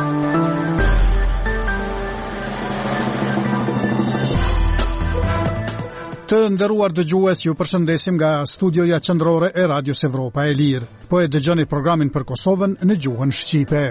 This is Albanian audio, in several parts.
Të nderuar dëgjues, ju përshëndesim nga studioja qendrore e Radios Evropa e Lirë. Po e dëgjoni programin për Kosovën në gjuhën shqipe.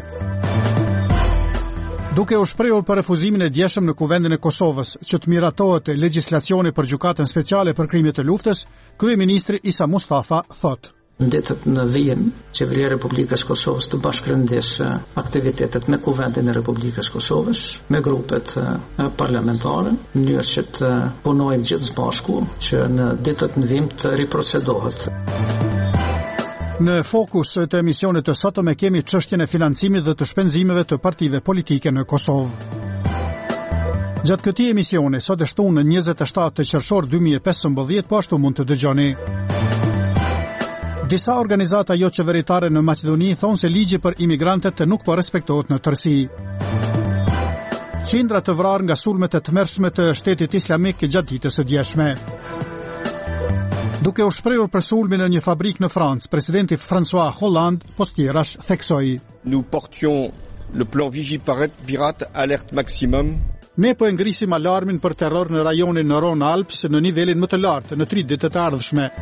Duke u shprehur për refuzimin e djeshëm në Kuvendin e Kosovës që të miratohet legjislacioni për gjykatën speciale për krimet të luftës, kryeministri Isa Mustafa thotë: Ditët në vijim, Qeveria e Republikës Kosovës të bashkërëndesë aktivitetet me Kuvendin e Republikës Kosovës, me grupet parlamentare, në mënyrë që të punojmë gjithë së bashku që në ditët në vijim të riprocedohet. Në fokus të emisionit të sotëm e kemi çështjen e financimit dhe të shpenzimeve të partive politike në Kosovë. Gjatë këtij emisioni, sot e shtunë në 27 qershor 2015, po ashtu mund të dëgjoni. Disa organizata jo qeveritare në Maqedoni thonë se ligji për imigrantët nuk po respektohet në tërësi. Qindra të vrarë nga sulmet e tmerrshme të Shtetit Islamik gjatë ditës së djeshme. Duke u shprehur për sulmin në një fabrikë në Francë, presidenti François Hollande postjerash theksoi: Nous portions le plan Vigiparat alerte maximum. Ne po e ngrisim alarmin për terror në rajonin në Rhône-Alpes në nivelin më të lartë në 3 ditët e ardhshme.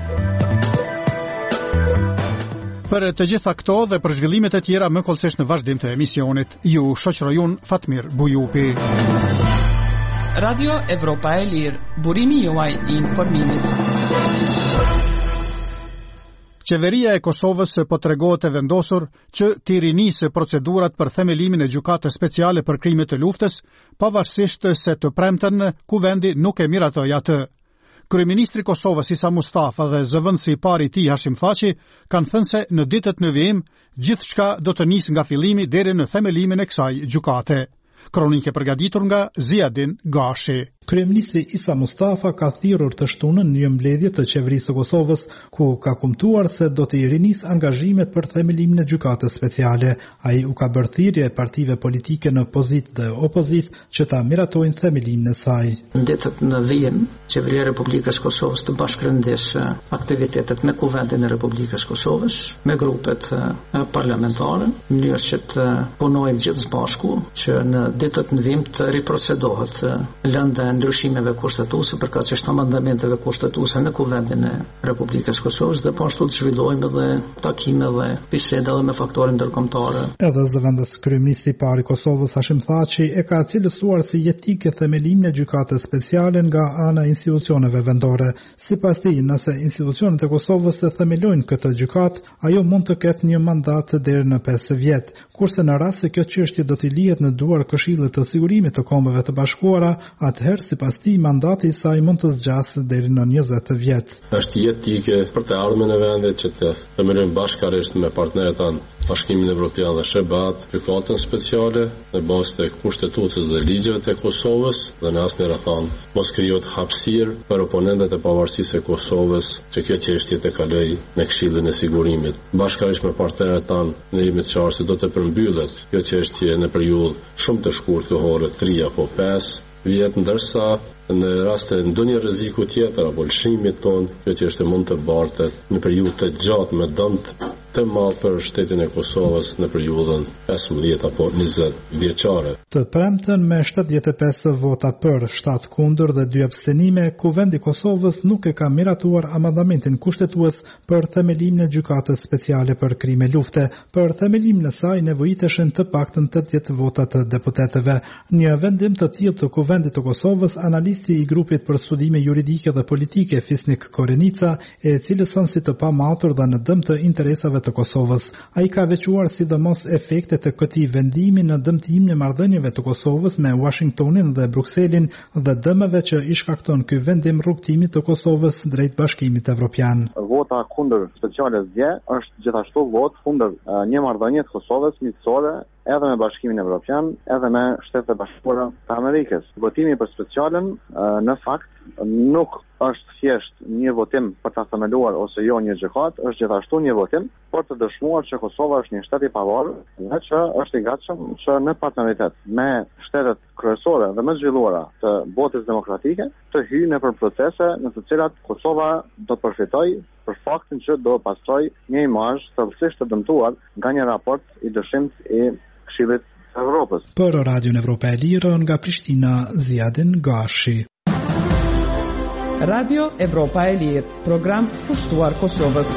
Për të gjitha këto dhe për zhvillimet e tjera më kollësisht në vazhdim të emisionit, ju shoqëroj unë Fatmir Bujupi. Radio Evropa e Lirë, burimi juaj i informimit. Qeveria e Kosovës po tregohet e vendosur që t'i rinisë procedurat për themelimin e gjykatës speciale për krimet të luftës, pavarësisht se të premten Kuvendi nuk e miratoi atë. Kryeministri Kosovës Isa Mustafa dhe zëvendësi i parë i tij Hashim Thaçi kanë thënë se në ditët në vijim gjithçka do të nisë nga fillimi deri në themelimin e kësaj gjykate. Kronike përgatitur nga Ziadin Gashi. Kryeministri Isa Mustafa ka thirrur të shtunën një mbledhje të qeverisë së Kosovës ku ka kumtuar se do të rinisë angazhimet për themelimin e gjykatës speciale. Ai u ka bërë thirrje partive politike në pozitë dhe opozitë që ta miratojnë themelimin e saj. Në ditët në vijim, Qeveria e Republikës Kosovës të bashkërëndesë aktivitetet me Kuvendin e Republikës Kosovës, me grupet parlamentare, në mënyrë që të punojmë gjithë së bashku që në ditët në vijim të riprocedohet lënda ndryshimeve kushtetuese për kaqësh mandamenteve kushtetuese në Kuvendin e Republikës Kosovës dhe po ashtu të zhvillojmë edhe takime dhe biseda dhe me faktorë ndërkombëtare. Edhe zëvendës kryeministri i parë i Kosovës Hashim Thaçi e ka cilësuar si jetike themelimin e gjykatës speciale nga ana e institucioneve vendore. Sipas tij, nëse institucionet e Kosovës e themelojnë këtë gjykatë, ajo mund të ketë një mandat deri në 5 vjet, kurse në rast se kjo çështje do të lihet në duar Këshillit të Sigurimit të Kombeve të Bashkuara, atëherë sipas tij mandati i saj mund të zgjasë deri në 20 vjet. Është jetike për të ardhmen e vendit që të themelojnë bashkërisht me partnerët tanë, Bashkimin Evropian dhe SHEBAT, gjykatën speciale në bazë të kushtetuesës dhe ligjeve të Kosovës dhe në asnjë rrethon mos krijohet hapësirë për oponentët e pavarësisë së Kosovës që kjo çështje të kalojë në Këshillin e Sigurimit. Bashkërisht me partnerët tanë ne jemi të qartë se do të përmbyllet kjo çështje në periudhë shumë të shkurtë kohore, 3 apo 5 vjet, ndërsa në rast të ndonjë rreziku tjetër apo lëshimit ton, kjo çështje mund të bartet në periudhë të gjatë me dëm të madh për shtetin e Kosovës në periudhën 15 apo 20 vjeçare. Të premten me 75 vota për, 7 kundër dhe 2 abstenime, Kuvendi i Kosovës nuk e ka miratuar amandamentin kushtetues për themelimin e gjykatës speciale për krime lufte. Për themelimin e saj nevojiteshin të paktën 80 vota të deputetëve. Një vendim të tillë të Kuvendit të Kosovës, analisti i grupit për studime juridike dhe politike Fisnik Korenica e cilëson si të pamatur dhe në dëm të interesave të Kosovës. Ai ka veçuar sidomos efektet e këtij vendimi në dëmtimin e marrëdhënieve të Kosovës me Washingtonin dhe Brukselin dhe dëmeve që i shkakton ky vendim rrugtimit të Kosovës drejt Bashkimit Evropian. Vota kundër speciale zgje është gjithashtu votë kundër një marrëdhënie të Kosovës miqësore edhe me Bashkimin Evropian, edhe me Shtetet e Bashkuara të Amerikës. Votimi për specialen në fakt nuk është thjesht një votim për ta themeluar ose jo një gjykat, është gjithashtu një votim për të dëshmuar që Kosova është një shtet i pavarur dhe që është i gatshëm që në partneritet me shtetet kryesore dhe më zhvilluara të botës demokratike të hyjë nëpër procese në të cilat Kosova do të përfitojë për faktin që do pastroj një imazh thellësisht të dëmtuar nga një raport i dëshimit i Këshillit së Evropës. Për Radion Evropa e Lirë nga Prishtina, Ziadin Gashi. Radio Evropa e Lirë, program pushtuar Kosovës.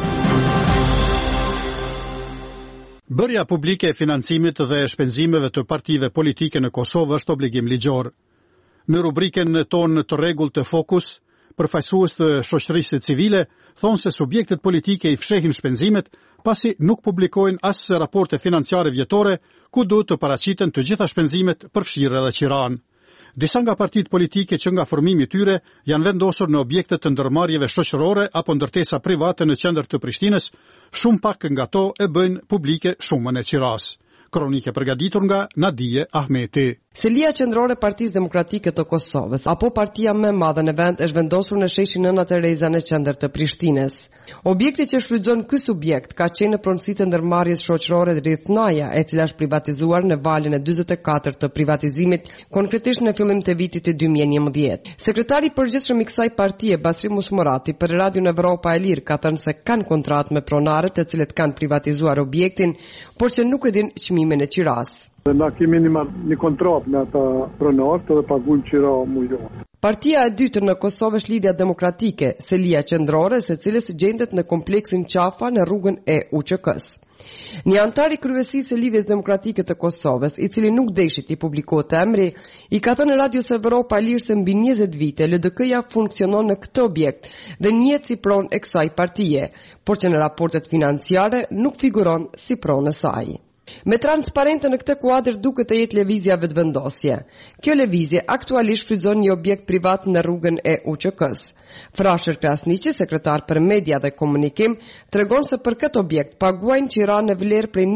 Bërja publike e financimit dhe shpenzimeve të partive politike në Kosovë është obligim ligjor. Në rubriken tonë të rregull të Fokus, përfaqësues të shoqërisë civile thonë se subjektet politike i fshehin shpenzimet pasi nuk publikojnë as raporte financiare vjetore ku duhet të paraqiten të gjitha shpenzimet përfshirë edhe Qiran. Disa nga partitë politike që nga formimi i tyre janë vendosur në objekte të ndërmarrjeve shoqërore apo ndërtesa private në qendër të Prishtinës, shumë pak nga to e bëjnë publike shumën e Qiras. Kronike përgatitur nga Nadije Ahmeti. Selia qendrore Partisë Demokratike të Kosovës, apo partia më e madhe në vend, është vendosur në sheshin Nëna Tereza në qendër të Prishtinës. Objekti që shfrytëzon ky subjekt ka qenë në pronësi të ndërmarrjes shoqërore Rithnaja, e cila është privatizuar në valën e 44 të privatizimit, konkretisht në fillim të vitit të 2011. Sekretari i përgjithshëm i kësaj partie, Basri Musmorati, për Radion Evropa e Lirë ka thënë se kanë kontratë me pronarët të cilët kanë privatizuar objektin, por që nuk e din çmimin e Qiras. Na kemi një kontratë me ata pronarë dhe paguajmë qira mujore. Partia e dytë në Kosovë është Lidhja Demokratike, Selia qendrore, së cilës gjendet në kompleksin Qafa në rrugën e UÇK-s. Një antar i kryesisë së Lidhjes Demokratike të Kosovës, i cili nuk deshi t'i publikote emri, i ka thënë në Radios Evropa e Lirë se mbi 20 vite LDK-ja funksionon në këtë objekt dhe njihet si pronë e kësaj partie, por që në raportet financiare nuk figuron si pronë e saj. Me transparente në këtë kuadër duket të jetë lëvizja vetëvendosje. Kjo lëvizje aktualisht shfrytëzon një objekt privat në rrugën e UÇK-s. Frasher Krasniqi, sekretar për media dhe komunikim, tregon se për këtë objekt paguajnë qira në vlerë prej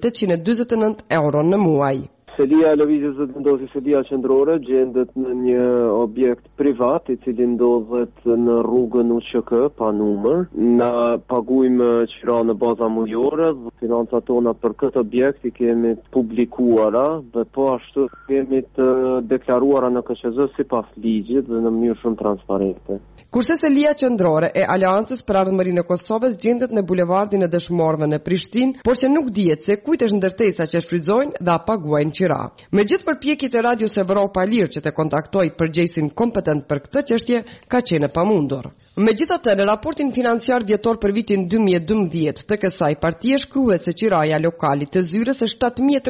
1.849 euro në muaj. Selia e lëvizjes vetëvendosje, Selia qendrore, gjendet në një objekt privat i cili ndodhet në rrugën UÇK pa numër. Na paguajmë qira në baza mujore, financat tona për këtë objekt i kemi publikuara dhe po ashtu kemi të deklaruara në KQZ sipas ligjit dhe në mënyrë shumë transparente. Kurse Selia qendrore e Aleancës për Ardhmërinë e Kosovës gjendet në bulevardin e Dëshmorëve në Prishtinë, por që nuk dihet se kujt është ndërtesa që shfrytëzojnë dhe paguajnë qira. Me gjithë përpjekjet e Radios Evropa e Lirë që të kontaktoj përgjegjësin kompetent për këtë çështje ka qenë pamundur. Megjithatë, në raportin financiar vjetor për vitin 2012 të kësaj partie shkruhet se qiraja lokale të zyrës është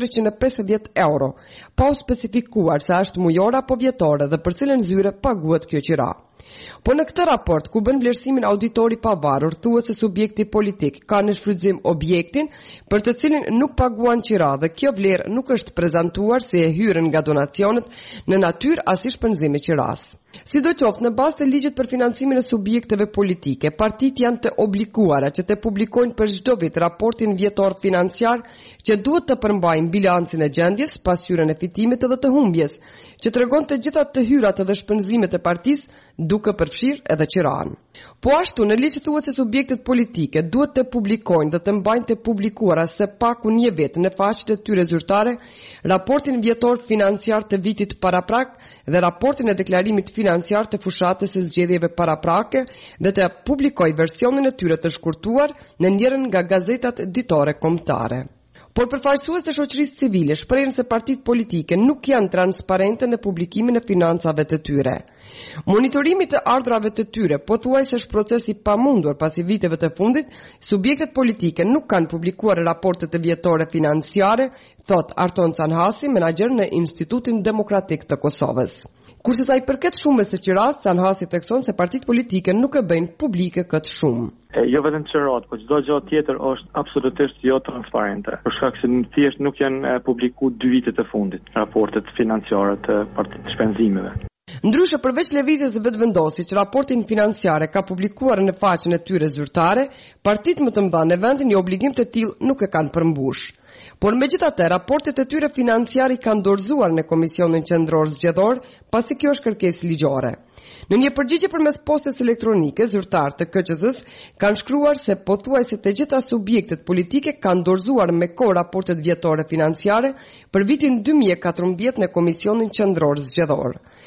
7.350 euro, pa u specifikuar se është mujore apo vjetore dhe për cilën zyre paguhet kjo qira. Po në këtë raport, ku bën vlerësimin auditori pavarur, thuhet se subjekti politik ka në shfrytëzim objektin për të cilin nuk paguan qira dhe kjo vlerë nuk është prezantuar si e hyrën nga donacionet në natyrë as i shpenzimi qiras. Sidoqoftë, në bazë të ligjit për financimin e subjekteve politike, partitë janë të obliguara që të publikojnë për çdo vit raportin vjetor financiar që duhet të përmbajnë bilancin e gjendjes, pasqyrën e fitimit dhe të humbjes, që tregon të gjitha të hyrat dhe shpenzimet e partisë, duke përfshirë edhe qiran. Po ashtu, në ligj thuhet se subjektet politike duhet të publikojnë dhe të mbajnë të publikuara së paku një vit në faqet e tyre zyrtare raportin vjetor financiar të vitit paraprak dhe raportin e deklarimit financiar të fushatës së zgjedhjeve paraprake dhe të publikojë versionin e tyre të shkurtuar në njërin nga gazetat ditore kombëtare. Por përfaqësues të shoqërisë civile shprehin se partitë politike nuk janë transparente në publikimin e financave të tyre. Monitorimi të ardhrave të tyre pothuajse është proces i pamundur pasi viteve të fundit subjektet politike nuk kanë publikuar raportet e vjetore financiare, thot Arton Canhasi, menaxher në Institutin Demokratik të Kosovës. Kurse sa i përket shumës së qiras, Canhasi thekson se partitë politike nuk e bëjnë publike këtë shumë. Jo vetëm qirat, por çdo gjë tjetër është absolutisht jo transparente. Për shkak se thjesht nuk janë publikuar 2 vitet e fundit raportet financiare të partitë shpenzimeve. Ndryshe, përveç lëvizjes vetëvendosje që raportin financiare ka publikuar në faqen e tyre zyrtare, partitë më të mëdha në vendin një obligim të tillë nuk e kanë përmbush. Por megjithatë, raportet e tyre financiare kanë dorëzuar në Komisionin Qendror Zgjedhor, pasi kjo është kërkesë ligjore. Në një përgjigje përmes postës elektronike, zyrtarë të KQZ-s kanë shkruar se pothuajse të gjitha subjektet politike kanë dorëzuar me kohë raportet vjetore financiare për vitin 2014 në Komisionin Qendror Zgjedhor. Ndryshe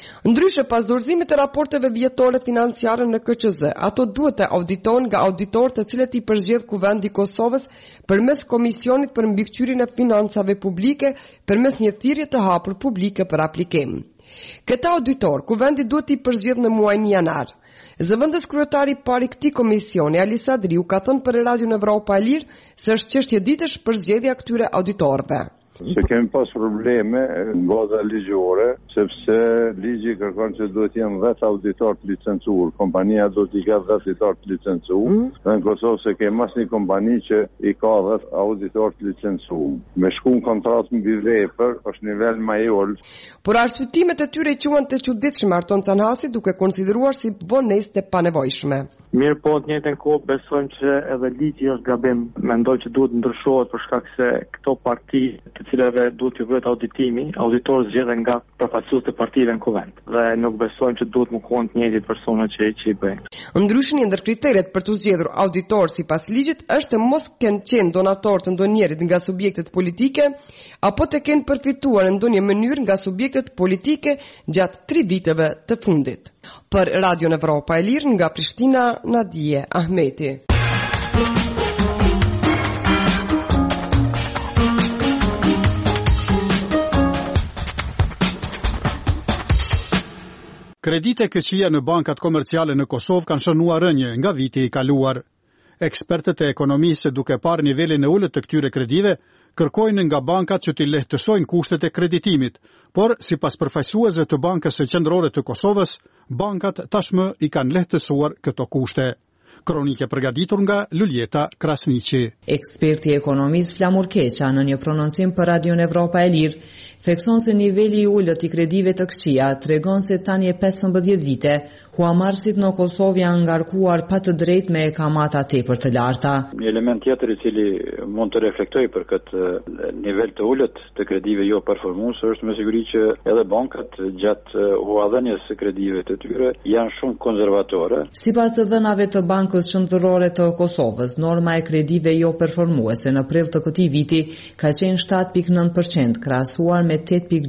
Ndryshe pas dorëzimit të raporteve vjetore financiare në KQZ, ato duhet të auditohen nga auditorët të cilët i përzgjedh Kuvendi i Kosovës përmes Komisionit për mbikëqyrjen e financave publike përmes një thirrje të hapur publike për aplikim. Këta auditor, Kuvendi duhet i përzgjedh në muajin janar. Zëvendës kryetari i parë i këtij komisioni, Ali Sadriu, ka thënë për Radion Evropa e Lirë se është çështje ditësh për zgjedhja këtyre auditorëve. Se kemi pas probleme në baza ligjore, sepse ligji kërkon që duhet jenë 10 auditor të licencuar. Kompania duhet i ka 10 auditor të licencuar. Dhe në Kosovë se kemi mas një kompani që i ka 10 auditor të licencuar. Me shkun kontratë mbi vepër, është nivel më i ulët. Por arsyetimet e tyre i quhen të çuditshme, Arton Canhasi, duke konsideruar si vonesë të panevojshme. Mirë po, të njëjtën kohë besojmë që edhe ligji është gabim. Mendoj që duhet ndryshohet për shkak se këto parti të cilave duhet të bëhet auditimi, auditorët zgjedhen nga përfaqësuesit e partive në kuvend. Dhe nuk besojmë që duhet më kohën të njëjtit persona që i bëjnë. Ndryshe, një ndër kriteret për të zgjedhur auditor sipas ligjit është të mos kenë qenë donator të ndonjërit nga subjektet politike apo të kenë përfituar në ndonjë mënyrë nga subjektet politike gjatë 3 viteve të fundit. Për Radion Evropa e Lirë nga Prishtina, Nadije Ahmeti. Kredite këqija në bankat komerciale në Kosovë kanë shënuar rënje nga viti i kaluar. Ekspertët e ekonomisë, duke parë nivelin e ulët të këtyre kredive, kërkojnë nga bankat që t'i lehtësojnë kushtet e kreditimit, por sipas përfaqësuesve të Bankës së Qendrore të Kosovës, bankat tashmë i kanë lehtësuar këto kushte. Kronike përgatitur nga Luljeta Krasniqi. Eksperti i ekonomisë Flamur Keqa në një prononcim për Radion Evropa e Lirë thekson se niveli i ulët i kredive të këqija tregon se tani e 15 vite huamarrësit në Kosovë janë ngarkuar pa të drejtë me kamata tepër të larta. Një element tjetër i cili mund të reflektoj për këtë nivel të ulët të kredive jo performuese është me siguri që edhe bankat gjatë huadhënies së kredive të tyre janë shumë konservatore. Sipas të dhënave të Bankës Qendrore të Kosovës, norma e kredive jo performuese në prill të këtij viti ka qenë 7.9%, krahasuar me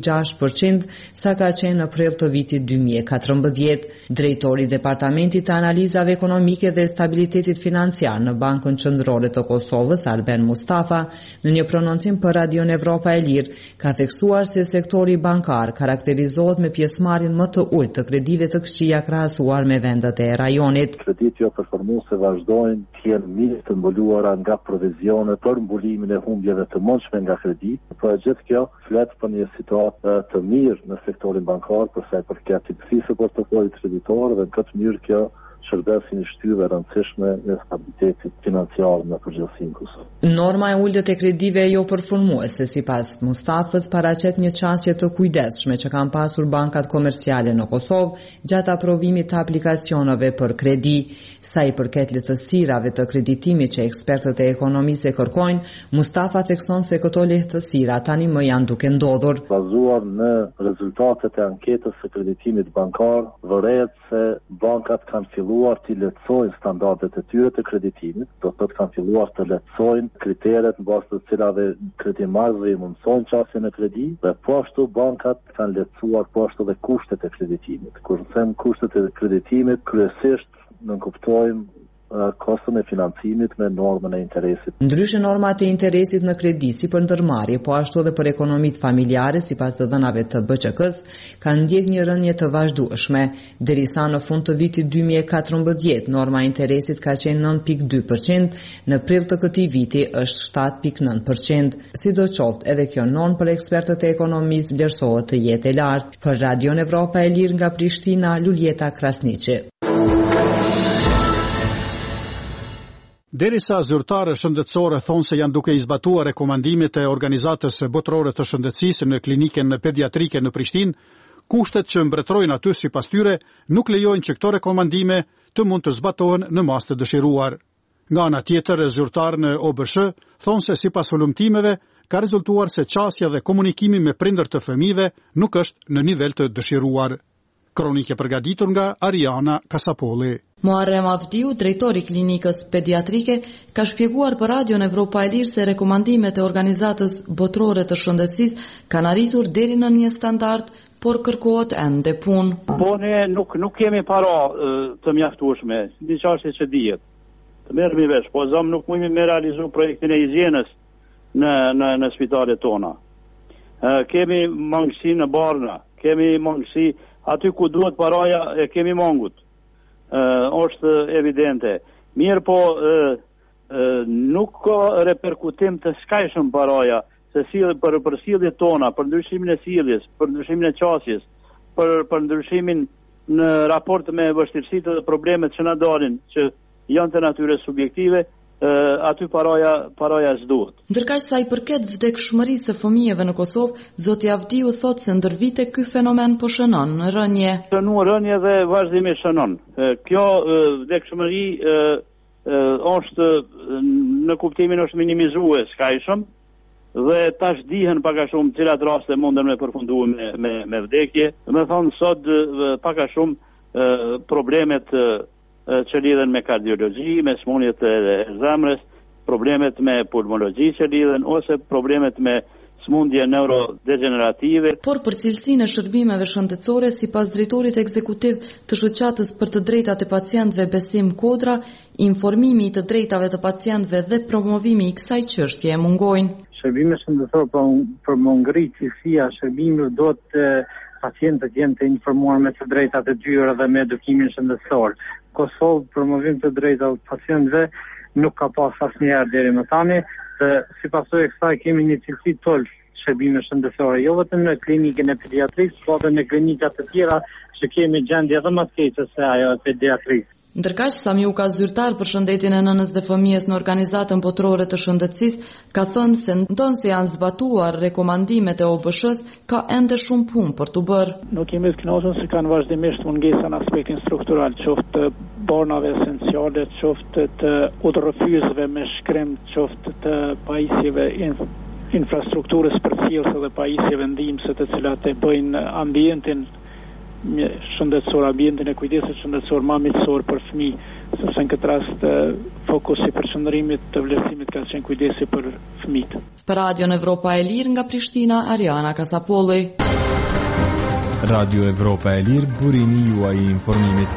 8.6% sa ka qenë në prill të vitit 2014. Drejtori i Departamentit të Analizave Ekonomike dhe Stabilitetit Financiar në Bankën Qendrore të Kosovës, Arben Mustafa, në një prononcim për Radion Evropa e Lirë, ka theksuar se sektori bankar karakterizohet me pjesëmarrjen më të ulët të kredive të këqija krahasuar me vendet e rajonit. Kredit jo performuese vazhdojnë të jenë mirë të mbuluara nga provizione për mbulimin e humbjeve të mundshme nga kredit, por gjithë kjo flet për një situatë të mirë në sektorin bankar për sa i përket tipsisë së portofolit kreditor dhe në këtë mënyrë kjo shërbes si një shtyllë e rëndësishme në stabilitetit financiar në përgjithësi në Kosovë. Norma e ulët e kredive jo performuese, sipas Mustafës, paraqet një çështje të kujdesshme që kanë pasur bankat komerciale në Kosovë gjatë aprovimit të aplikacioneve për kredi. Sa i përket lehtësirave të kreditimit që ekspertët e ekonomisë kërkojnë, Mustafa thekson se këto lehtësira tani më janë duke ndodhur. Bazuar në rezultatet e anketës së kreditimit bankar, vërehet se bankat kanë filluar të lehtësojnë standardet e tyre të kreditimit, do të kanë filluar të lehtësojnë kriteret në bazë të cilave kredimarrësit i mundsojnë çastjen e kredi, dhe po ashtu bankat kanë lehtësuar po ashtu dhe kushtet e kreditimit. Kur them kushtet e kreditimit, kryesisht nënkuptojmë kostën e financimit me normën e interesit. Ndryshe normat e interesit në kredi si për ndërmarrje, po ashtu edhe për ekonomitë familjare, sipas të dhënave të BÇK-s, kanë ndjek një rënje të vazhdueshme, derisa në fund të vitit 2014 norma e interesit ka qenë 9.2%, në prill të këtij viti është 7.9%. Sidoqoftë, edhe kjo normë për ekspertët e ekonomisë vlerësohet të jetë e lartë. Për Radion Evropa e Lirë nga Prishtina, Luljeta Krasniqi. Derisa zyrtarë shëndetësore thonë se janë duke zbatuar rekomandimet e Organizatës Botërore të Shëndetësisë në kliniken pediatrike në Prishtinë, kushtet që mbretërojnë aty sipas tyre nuk lejojnë që këto rekomandime të mund të zbatohen në mas të dëshiruar. Nga ana tjetër, zyrtarë në OBSH thonë se sipas hulumtimeve ka rezultuar se qasja dhe komunikimi me prindër të fëmijëve nuk është në nivel të dëshiruar. Kronike përgatitur nga Ariana Kasapolli. Muharrem Avdiu, drejtori klinikës pediatrike, ka shpjeguar për Radion Evropa e Lirë se rekomandimet e Organizatës Botërore të Shëndetësisë kanë arritur deri në një standard por kërkohet ende punë. Po ne nuk kemi para të mjaftueshme, diçka që dihet. Të merremi vesh, po zëm nuk mundemi me realizu projektin e higjienës në spitalet tona. Kemi mangësi në Barna, kemi mangësi aty ku duhet paraja e kemi mangut. Është evidente. Mirë po nuk ka reperkutim të skajshëm paraja se për sjelljet tona, për ndryshimin e sjelljes, për ndryshimin e qasjes, për ndryshimin në raport me vështirësitë dhe problemet që na dalin, që janë të natyre subjektive, aty paraja s'duhet. Ndërkaq sa i përket vdekshmërisë së fëmijëve në Kosovë, zoti Avdiu thotë se ndër vite ky fenomen po shënon rënje. Rënje dhe vazhdimisht shënon. Kjo vdekshmëri është në kuptimin është minimizuar skajshëm dhe tash dihen pak a shumë cilat raste munden me përfundu me vdekje. Me thonë sot pak a shumë problemet që lidhen me kardiologji, me smundjet e zemrës, problemet me pulmologji që lidhen, ose problemet me smundje neurodegenerative. Por për cilësinë e shërbimeve shëndetësore, sipas drejtorit ekzekutiv të shoqatës për të drejtat e pacientëve Besim Kodra, informimi i të drejtave të pacientëve dhe promovimi i kësaj çështje mungojnë. Shërbime shëndetësore për më ngritë cilësia shërbimeve do të pacientët jenë të informuar me të drejtat e tyre dhe me edukimin shëndetësor. Kosovë promovim të drejtat e pacientëve nuk ka pas asnjëherë deri më tani, dhe si pasojë e kësaj kemi një cilësi toll shërbime shëndetësore, jo vetëm në klinikën e pediatrisë, por edhe në klinikat të tjera që kemi gjendje edhe më të keqe se ajo e pediatrisë. Ndërkaq, Samiu ka zyrtar për shëndetin e nënës dhe fëmijës në Organizatën Botërore të Shëndetësisë, ka thënë se ndonse janë zbatuar rekomandimet e OBSH-s, ka ende shumë punë për të bërë. Nuk jemi të kënaqur se kanë vazhdimisht mungesa në aspektin struktural, qoftë barnave esenciale, qoftë të udhërrëfyesve me shkrim, qoftë të pajisjeve infrastrukturës përcjellëse dhe pajisjeve ndihmëse të cilat e bëjnë ambientin shëndetësor, ambientin e kujdesit shëndetësor më mitësor për fëmijë, sepse në këtë rast fokusi për qëndrimit të vlerësimit ka qenë kujdesi për fëmijët. Për Radion Evropa e Lirë nga Prishtina, Ariana Kasapolli. Radio Evropa e Lirë, burimi juaj i informimit.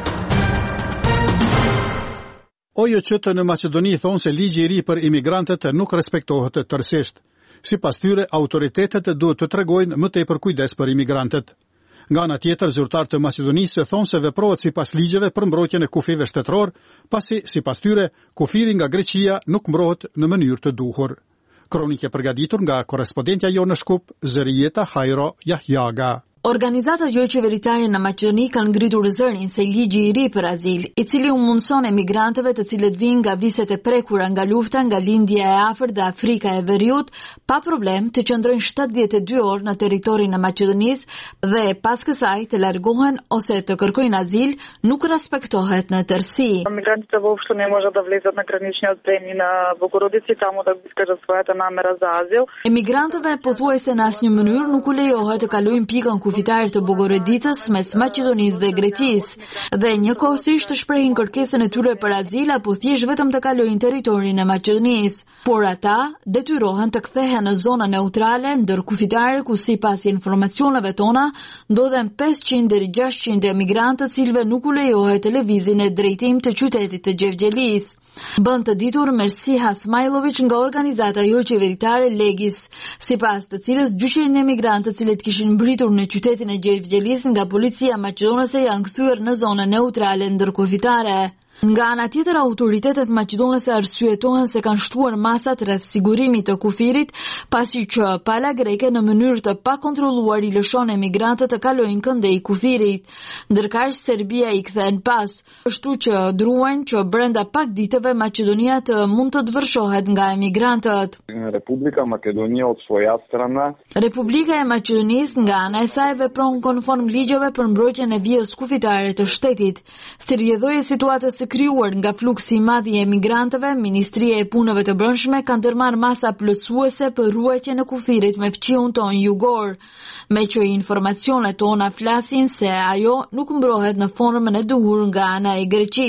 OJC në Maqedoni thonë se ligji i ri për imigrantët nuk respektohet tërësisht. Sipas tyre, autoritetet duhet të tregojnë më tepër kujdes për imigrantët. Nga ana tjetër, zyrtarët e Maqedonisë thonë se veprohet sipas ligjeve për mbrojtjen e kufive shtetëror, pasi sipas tyre kufiri nga Greqia nuk mbrohet në mënyrë të duhur. Kronikë e përgatitur nga korrespondentja jonë në Shkup, Zërijeta Hajro Jahjaga. Organizatat jo qeveritare në Maqedoni kanë ngritur zërin se ligji i ri për azil, i cili u mundson emigrantëve të cilët vinë nga viset e prekura nga lufta, nga lindja e afërt dhe Afrika e Veriut, pa problem të qëndrojnë 72 orë në territorin e Maqedonisë dhe pas kësaj të largohen ose të kërkojnë azil, nuk respektohet në tërësi. Мигрантите въобще не може да влезат на граничния отбрани на Богородици, таму да искат своята намера за азил. Emigrantëve pothuajse në asnjë mënyrë nuk u lejohet të kalojnë pikën kufitar të Bogorodicës mes Maqedonisë dhe Greqisë dhe njëkohësisht të shprehin kërkesën e tyre për azil apo thjesht vetëm të kalojnë territorin e Maqedonisë. Por ata detyrohen të kthehen në zonën neutrale ndër kufitare ku sipas informacioneve tona ndodhen 500 deri 600 emigrantë të cilëve nuk u lejohet të lëvizin e drejtim të qytetit të Gjevgjelis. Bën të ditur Mersiha Smajlović nga organizata jo qeveritare Legis, sipas të cilës gjyqin e emigrantët të cilët kishin mbritur në qytetin e Gjevgjelis nga policia maqedonese janë kthyer në zonën neutrale ndërkufitare. Nga ana tjetër, autoritetet maqedonese arsyetohen se kanë shtuar masat rreth sigurimit të kufirit, pasi që pala greke në mënyrë të pakontrolluar i lëshon emigrantët të kalojnë këndej kufirit. Ndërkaq Serbia i kthen pas, kështu që druajnë që brenda pak ditëve Maqedonia të mund të dëvërshohet nga emigrantët. Republika Makedonia od svoja strana. Republika e Maqedonisë nga ana e saj vepron konform ligjeve për mbrojtjen e vijës kufitare të shtetit. Si rrjedhoi situatës së krijuar nga fluksi i madh i emigrantëve, Ministria e Punëve të Brendshme ka ndërmarrë masa plotësuese për ruajtjen e kufirit me fqiun ton jugor, me që informacionet tona flasin se ajo nuk mbrohet në formën e duhur nga ana e Greqisë.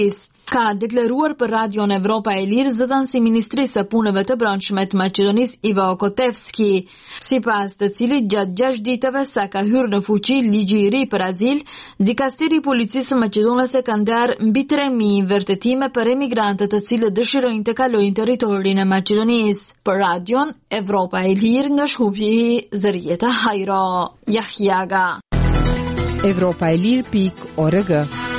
Ka deklaruar për Radion Evropa e Lirë zëdhënësi i Ministrisë së Punëve të Brendshme të Maqedonisë Ivo Kotevski, sipas të cilit gjatë 6 ditëve sa ka hyrë në fuqi ligji i ri për azil, Dikasteri i Policisë së Maqedonisë ka ndarë mbi 3000 vërtetime për emigrantët të cilët dëshirojnë të kalojnë territorin e Maqedonisë. Për Radion Evropa e Lirë nga Shkupji, Zërieta Hajro, Yahyaga. Evropaelir.org.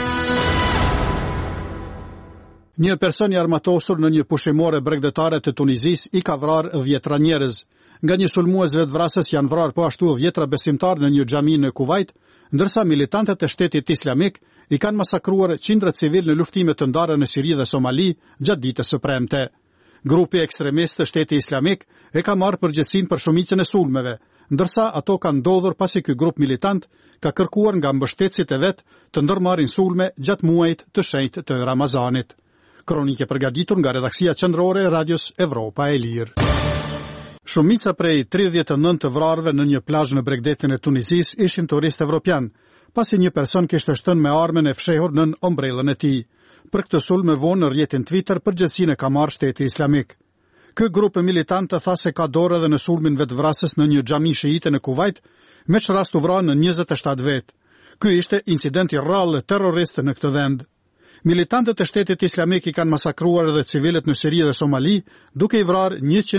Një person i armatosur në një pushimore bregdetare të Tunizis i ka vrarë 10 njerëz. Nga një sulmues vetvrasës janë vrarë po ashtu 10 besimtar në një xhami në Kuvajt, ndërsa militantët e Shtetit Islamik i kanë masakruar qindra civil në luftime të ndara në Siri dhe Somali gjatë ditës së premte. Grupi ekstremist të Shtetit Islamik e ka marrë përgjegjësinë për shumicën e sulmeve, ndërsa ato kanë ndodhur pasi ky grup militant ka kërkuar nga mbështetësit e vet të ndërmarrin sulme gjatë muajit të shenjtë të Ramazanit. Kronike përgatitur nga redaksia qendrore e Radios Evropa e Lirë. Shumica prej 39 të vrarëve në një plazh në bregdetin e Tunizis ishin turistë evropian, pasi një person kishte shtënë me armën e fshehur nën ombrellën e tij. Për këtë sulm e vonë në rrjetin Twitter përgjegjësinë e ka marrë Shteti Islamik. Ky grup militant tha se ka dorë edhe në sulmin vetvrasës në një xhami shiite në Kuvajt, me që rast u vranë në 27 vet. Ky ishte incident i rrallë terrorist në këtë vend. Militantët e Shtetit Islamik i kanë masakruar edhe civilët në Siri dhe Somali, duke i vrarë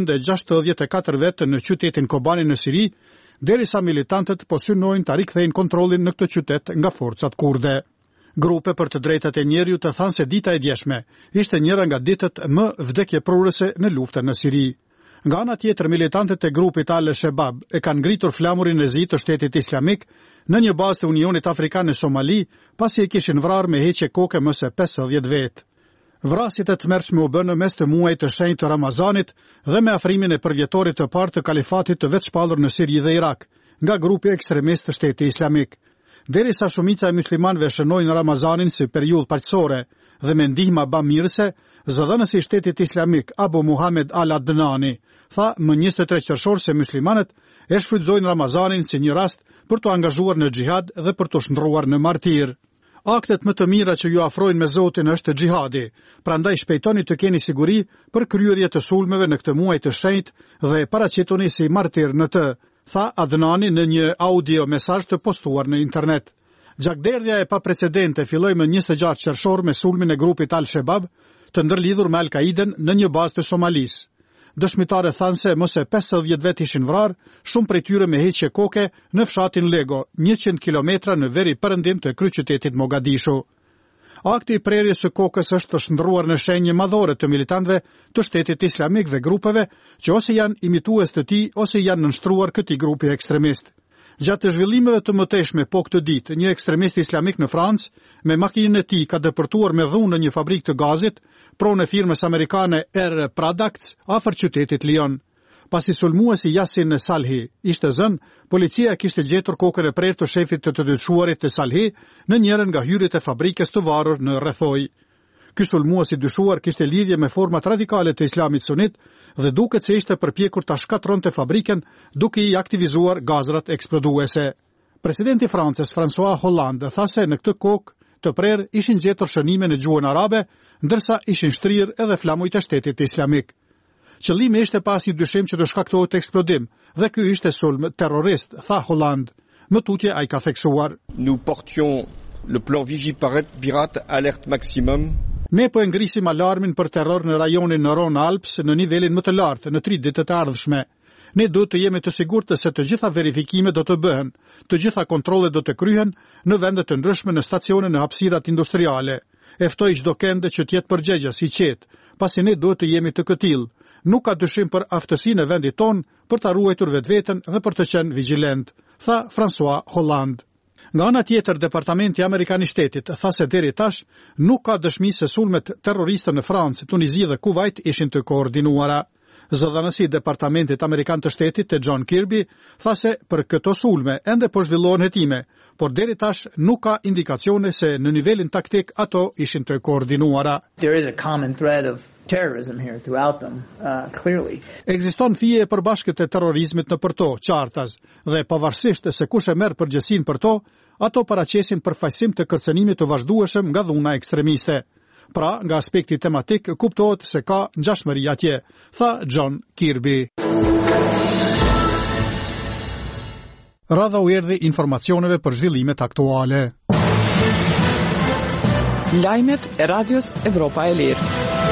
164 vetë në qytetin Kobani në Siri, derisa militantët po synojnë ta rikthejnë kontrollin në këtë qytet nga forcat kurde. Grupe për të drejtat e njeriut të thanë se dita e djeshme ishte njëra nga ditët më vdekjeprurëse në luftën në Siri. Nga ana tjetër, militantët e grupit Al-Shebab e kanë ngritur flamurin e zi të Shtetit Islamik në një bazë të Unionit Afrikan në Somali, pasi e kishin vrarë me heqje koke më se 50 vetë. Vrasjet e tmerrshme u bënë mes të muajit të shenjtë të Ramazanit dhe me afrimin e përvjetorit të parë të kalifatit të vetëshpallur në Siri dhe Irak, nga grupi ekstremist të Shtetit Islamik. Derisa shumica e muslimanëve shënojnë Ramazanin si periudhë paqësore dhe me ndihmë bamirëse, zëdhënësi i Shtetit Islamik Abu Muhammed Al-Adnani tha më 23 qershor se muslimanët e shfrytëzojnë Ramazanin si një rast për të angazhuar në xhihad dhe për të shndrruar në martir. Aktet më të mira që ju afrojnë me Zotin është xhihadi, prandaj shpejtoni të keni siguri për kryerje të sulmeve në këtë muaj të shenjtë dhe paraqitoni si martir në të, tha Adnani në një audio mesazh të postuar në internet. Gjakderdhja e paprecedente filloi më 26 qershor me sulmin e grupit Al-Shebab të ndërlidhur me Al-Qaiden në një bazë të Somalisë. Dëshmitare thanë se mëse 50 vet ishin vrarë, shumë prej tyre me heqje koke në fshatin Lego, 100 kilometra në veri perëndim të kryeqytetit Mogadishu. Akti i prerjes së kokës është të shndruar në shenjë madhore të militantëve të Shtetit Islamik dhe grupeve që ose janë imitues të tij ose janë nënshtruar këtij grupi ekstremist. Gjatë zhvillimeve të mëtejshme po këtë ditë, një ekstremist islamik në Francë me makinën e tij ka depërtuar me dhunë në një fabrikë të gazit, pronë e firmës amerikane Air Products afër qytetit Lyon. Pasi sulmuesi Yasin Salhi ishte zënë, policia kishte gjetur kokën e prerë të shefit të dyshuarit të Salhi në njërin nga hyrjet e fabrikës të varur në rrethoj. Ky sulmues i dyshuar kishte lidhje me format radikale të Islamit Sunit dhe duket se ishte përpjekur ta shkatronte fabrikën duke i aktivizuar gazrat eksploduese. Presidenti i Francës François Hollande tha se në këtë kokë të prerë ishin gjetur shënime në gjuhën arabe, ndërsa ishin shtrirë edhe flamujt e Shtetit Islamik. Qëllimi ishte pas një dyshim që të shkaktohet eksplodim dhe ky ishte sulm terrorist, tha Hollande. Më tutje ai ka theksuar. Nous portions le plan Vigipirate alerte maximum. Ne po e ngrisim alarmin për terror në rajonin në Rhône Alpes në nivelin më të lartë në 3 ditët e ardhshme. Ne duhet të jemi të sigurtë se të gjitha verifikimet do të bëhen, të gjitha kontrollet do të kryhen në vende të ndryshme në stacione në hapësirat industriale. E ftoj çdo kënd që të jetë përgjegjës i qetë, pasi ne duhet të jemi të këtill. Nuk ka dyshim për aftësinë e vendit ton për ta ruajtur vetveten dhe për të qenë vigjilent, tha François Hollande. Nga ana tjetër, Departamenti Amerikan i Shtetit tha se deri tash nuk ka dëshmi se sulmet terroriste në Francë, Tunizi dhe Kuvajt ishin të koordinuara. Zëdhënësi i Departamentit Amerikan të Shtetit të John Kirby tha se për këto sulme ende po zhvillohen hetime, por deri tash nuk ka indikacione se në nivelin taktik ato ishin të koordinuara. There is a common thread of terrorism here throughout them, clearly. Ekziston fije e përbashkët e terrorizmit në përto, qartas, dhe pavarësisht se kush e merr përgjegjësinë për to, ato paraqesin përfaqësim të kërcënimit të vazhdueshëm nga dhuna ekstremiste. Pra, nga aspekti tematik, kuptohet se ka ngjashmëri atje, tha John Kirby. Radha u erdhi informacioneve për zhvillimet aktuale. Lajmet e Radios Evropa e Lirë.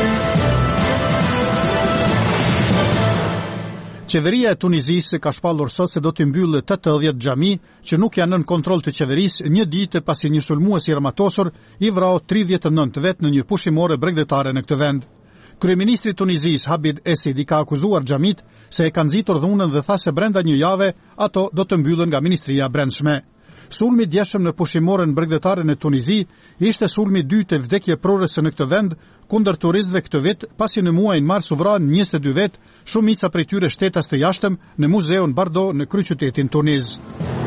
Qeveria e Tunizisë ka shpallur sot se do të mbyllë 80 xhami që nuk janë nën kontroll të qeverisë, një ditë pasi një sulmues i armatosur i vrau 39 vet në një pushimore bregdetare në këtë vend. Kryeministri i Tunizisë Habib Essed ka akuzuar xhamit se e kanë nxitur dhunën dhe tha se brenda një jave ato do të mbyllen nga Ministria e Brendshme. Sulmi djeshëm në pushimoren bregdetare në Tunizi ishte sulmi i dytë e vdekjeprorës në këtë vend kundër turistëve këtë vit, pasi në muajin mars u vranë 22 vet, shumica prej tyre shtetas të jashtëm në muzeun Bardo në kryeqytetin Tuniz.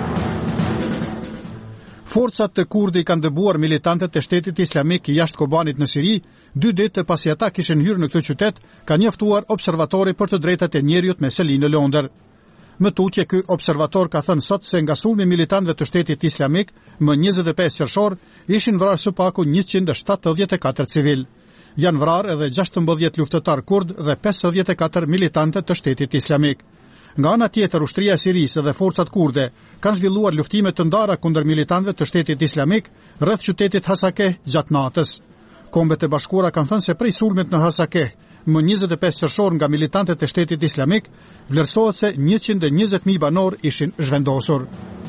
Forcat të Kurdi kanë dëbuar militantët e shtetit islamik jashtë Kobanit në Siri, 2 ditë pasi ata kishin hyrë në këtë qytet, ka njoftuar observatori për të drejtat e njerëzit me seli në Londër. Më tutje, ky observator ka thënë sot se nga sulmi militantëve të shtetit islamik më 25 qershor ishin vrarë së paku 174 civil. Janë vrarë edhe 16 luftëtar kurd dhe 54 militantë të shtetit islamik. Nga ana tjetër, ushtria e Sirisë dhe forcat kurde kanë zhvilluar luftime të ndara kundër militantëve të shtetit islamik rreth qytetit Hasakeh gjatë natës. Kombet e Bashkuara kanë thënë se prej sulmit në Hasakeh më 25 qershor nga militantët e shtetit islamik, vlerësohet se 120.000 banor ishin zhvendosur.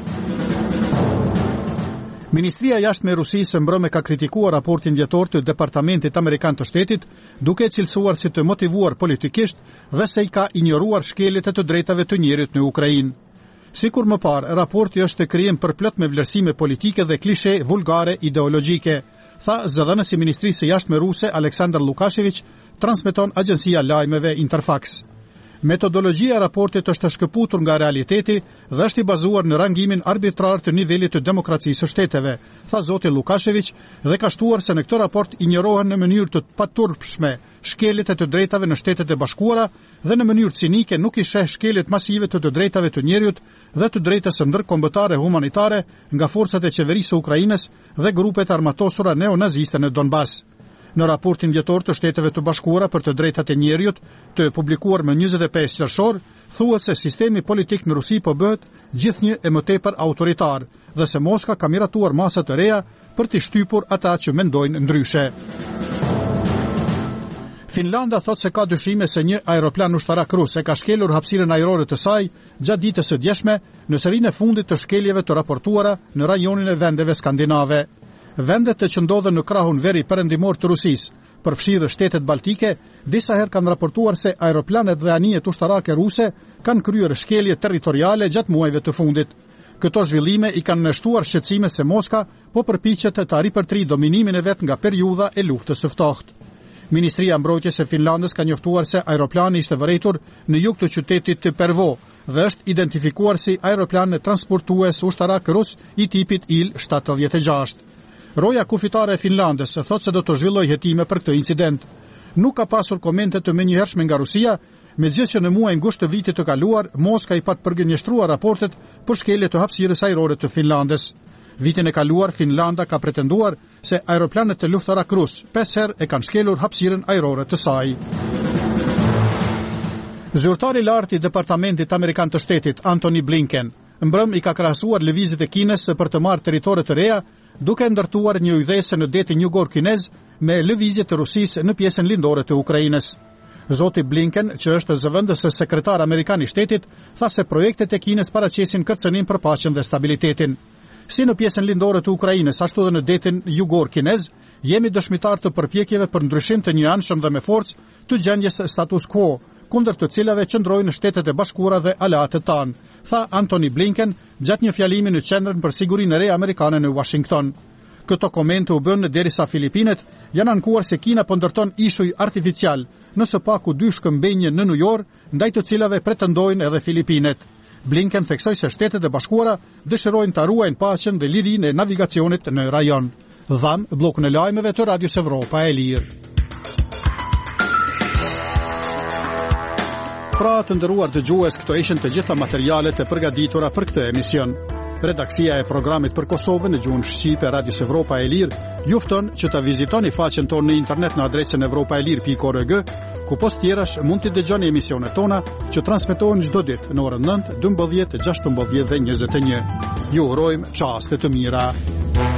Ministria e Jashtme e Rusisë mbrëmë ka kritikuar raportin vjetor të Departamentit Amerikan të Shtetit, duke cilësuar si të motivuar politikisht dhe se i ka injoruar shkeljet e të drejtave të njerit në Ukrainë. Sikur më parë, raporti është krijim përplot me vlerësime politike dhe klishe vulgare ideologjike, tha zëdhënësi i Ministrisë së Jashtme ruse Aleksandr Lukashevich, transmeton agjencia lajmeve Interfax. Metodologjia e raportit është shkëputur nga realiteti dhe është i bazuar në rangimin arbitrar të nivelit të demokracisë së shteteve, tha zoti Lukashevich, dhe ka shtuar se në këtë raport injorohen në mënyrë të paturpshme shkeljet e të drejtave në Shtetet e Bashkuara dhe në mënyrë cinike nuk i sheh shkeljet masive të drejtave të njerëzit dhe të drejtës së ndërkombëtare humanitare nga forcat e qeverisë së Ukrainës dhe grupet armatosura neonaziste në Donbas. Në raportin vjetor të Shteteve të Bashkuara për të drejtat e njerëzit, të publikuar më 25 qershor, thuhet se sistemi politik në Rusi po bëhet gjithnjë e më tepër autoritar dhe se Moska ka miratuar masa të reja për të shtypur ata që mendojnë ndryshe. Finlanda thot se ka dyshime se një aeroplan ushtarak rus e ka shkelur hapësirën ajrore të saj gjatë ditës së djeshme në serinë e fundit të shkeljeve të raportuara në rajonin e vendeve skandinave. Vendet që ndodhen në krahun veri perëndimor të Rusisë, përfshirë shtetet baltike, disa herë kanë raportuar se aeroplanet dhe anijet ushtarake ruse kanë kryer shkelje territoriale gjatë muajve të fundit. Këto zhvillime i kanë nështuar shqetësime se Moska po përpiqet të ripërtri dominimin e vet nga periudha e luftës së ftohtë. Ministria e Mbrojtjes e Finlandës ka njoftuar se aeroplani ishte vërejtur në jug të qytetit të Pervo dhe është identifikuar si aeroplan transportues ushtarak rus i tipit Il-76. Roja kufitare e Finlandës thot se do të zhvillojë hetime për këtë incident. Nuk ka pasur komente të menjëhershme nga Rusia, megjithëse që në muajin gusht të vitit të kaluar Moska i pat përgënjeshtruar raportet për shkelje të hapësirës ajrore të Finlandës. Vitin e kaluar Finlanda ka pretenduar se aeroplanet të luftarak rus 5 herë e kanë shkelur hapësirën ajrore të saj. Zyrtari i lartë i Departamentit Amerikan të Shtetit Antony Blinken mbrëm i ka krahasuar lëvizjet e Kinës për të marrë territore të reja, duke ndërtuar një ydhese në detin jugor kinez me lëvizje të Rusisë në pjesën lindore të Ukrainës. Zoti Blinken, që është zëvendës sekretar amerikan i shtetit, tha se projektet e Kinës paraqesin kërcënim për paqen dhe stabilitetin. Si në pjesën lindore të Ukrainës, ashtu dhe në detin jugor kinez, jemi dëshmitar të përpjekjeve për ndryshim të njëanshëm dhe me forcë të gjendjes status quo, kundër të cilave qëndrojnë Shtetet e Bashkuara dhe aleatët tanë, tha Antony Blinken gjatë një fjalimi në Qendrën për Sigurinë e Re amerikane në Washington. Këto komente u bën derisa Filipinet janë ankuar se Kina po ndërton ishuj artificial në së paku 2 shkëmbënje në New York, ndaj të cilave pretendojnë edhe Filipinet. Blinken theksoi se Shtetet e Bashkuara dëshirojnë ta ruajnë paqen dhe lirinë e navigacionit në rajon. Dham bllokun e lajmeve të Radios Evropa e Lirë. Pra të nderuar dëgjues, këto ishin të gjitha materialet e përgatitura për këtë emision. Redaksia e programit për Kosovën në gjuhën shqipe Radios Evropa e Lirë ju fton që ta vizitoni faqen tonë në internet në adresën evropaelir.org, ku post tjerash mund të dëgjoni emisionet tona që transmetohen çdo ditë në orën 9, 12, 16 dhe 21. Ju urojmë çaste të mira.